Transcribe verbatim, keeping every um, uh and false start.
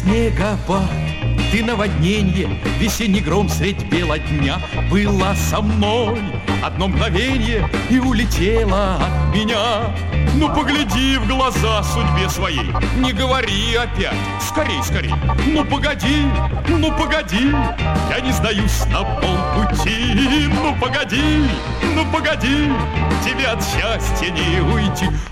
снегопад, ты наводненье, весенний гром средь бела дня. Была со мной одно мгновенье и улетела от меня. Ну, погляди в глаза судьбе своей, не говори опять, скорей, скорей. Ну, погоди, ну, погоди, я не сдаюсь на полпути. Ну, погоди, ну, погоди, тебе от счастья не уйти.